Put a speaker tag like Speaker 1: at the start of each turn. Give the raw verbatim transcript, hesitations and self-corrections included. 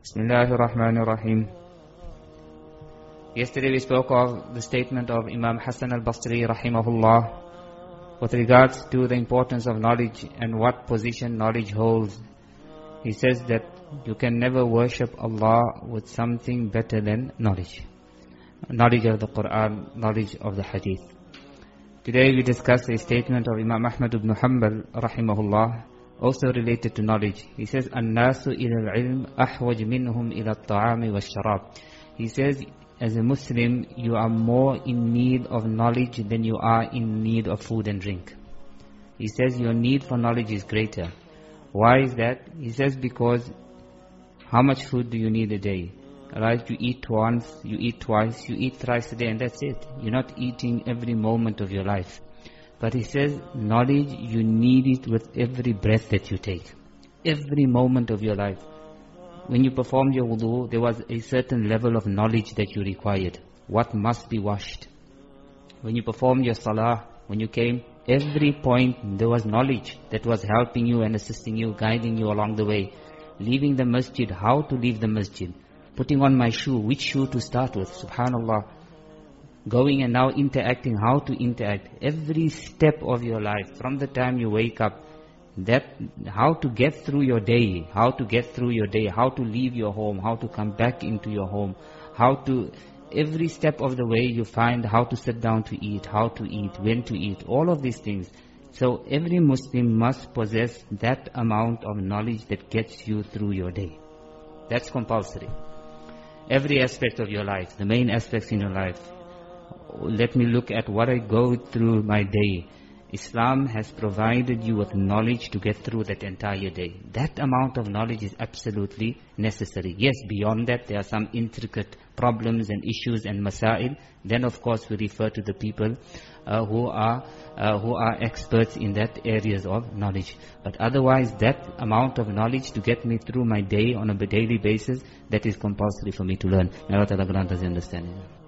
Speaker 1: Bismillahir Rahmanir Rahim. Yesterday we spoke of the statement of Imam Hassan al-Basri rahimahullah with regards to the importance of knowledge and what position knowledge holds. He says that you can never worship Allah with something better than knowledge. Knowledge of the Quran, knowledge of the Hadith. Today we discuss a statement of Imam Ahmad ibn Hanbal rahimahullah, also related to knowledge. He says, "An-nasu ila al-ilm ahwaj minhum ila at-ta'ami wash-sharab." He says, as a Muslim, you are more in need of knowledge than you are in need of food and drink. He says your need for knowledge is greater. Why is that? He says because how much food do you need a day? Right? You eat once, you eat twice, you eat thrice a day, and that's it. You're not eating every moment of your life. But he says, knowledge, you need it with every breath that you take. Every moment of your life. When you performed your wudu, there was a certain level of knowledge that you required. What must be washed? When you performed your salah, when you came, every point there was knowledge that was helping you and assisting you, guiding you along the way. Leaving the masjid, how to leave the masjid. Putting on my shoe, which shoe to start with, subhanallah. Going and now interacting, how to interact. Every step of your life, from the time you wake up, that how to get through your day, how to get through your day, how to leave your home, how to come back into your home, how to, every step of the way you find how to sit down to eat, how to eat, when to eat, all of these things. So every Muslim must possess that amount of knowledge that gets you through your day. That's compulsory. Every aspect of your life, the main aspects in your life. Let me look at what I go through my day. Islam has provided you with knowledge to get through that entire day. That amount of knowledge is absolutely necessary. Yes, beyond that there are some intricate problems and issues and masail. Then of course we refer to the people uh, who are uh, who are experts in that areas of knowledge. But otherwise that amount of knowledge to get me through my day on a daily basis, that is compulsory for me to learn. May Allah Ta'ala grant us understanding.